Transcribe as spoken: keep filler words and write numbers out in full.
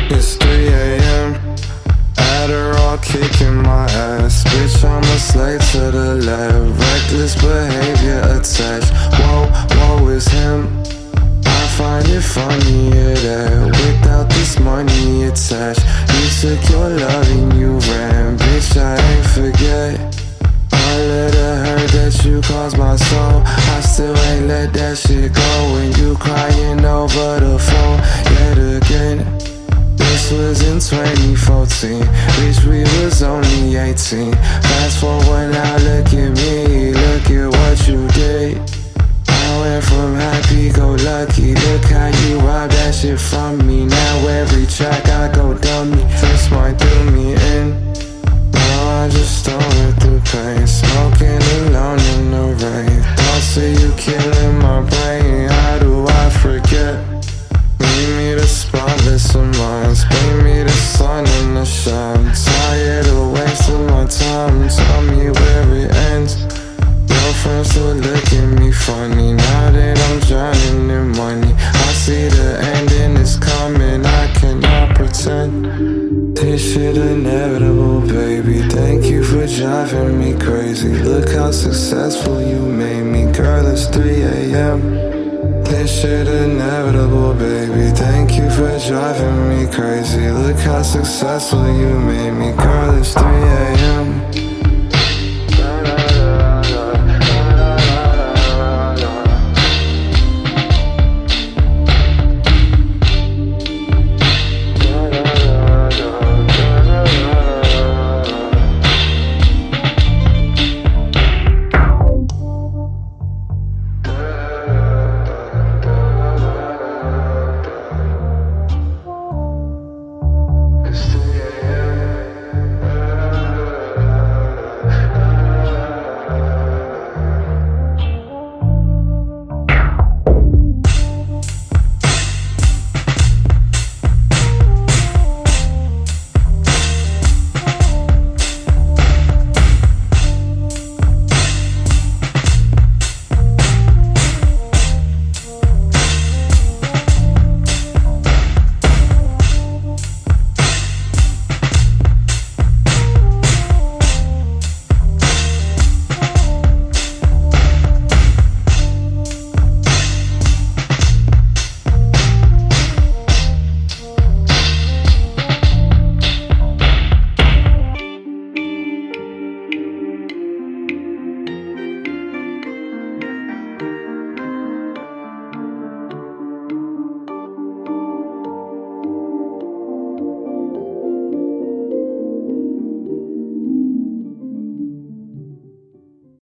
It's three A M Adderall kicking my ass. Bitch, I'm a slave to the left. Reckless behavior attached. Whoa, whoa, is him. I find it funny, yeah, that without this money attached, you took your love and you ran. Bitch, I ain't forget. I let her heard that you caused my soul. I still ain't let that shit go. When you crying over the phone yet again. This was in twenty fourteen. Bitch, we was only eighteen. Fast forward now, look at me. Look at what you did. I went from happy-go-lucky. Look how you robbed that shit from me. Now every track I go dummy. This might do me in. Now I just don't with the pain. Smoking alone in the rain. Thoughts of you killing my brain. How do I forget? Leave me the spotless of minds. Bring me the sun and the shine. Tired of wasting my time. Tell me where it ends. Your friends still look at me funny. Now that I'm drowning in money, I see the ending is coming. I cannot pretend. This shit inevitable, baby. Thank you for driving me crazy. Look how successful you made me. Girl, it's three A M This shit inevitable, baby. Thank you for driving me crazy. Look how successful you made me. Girl, it's three A M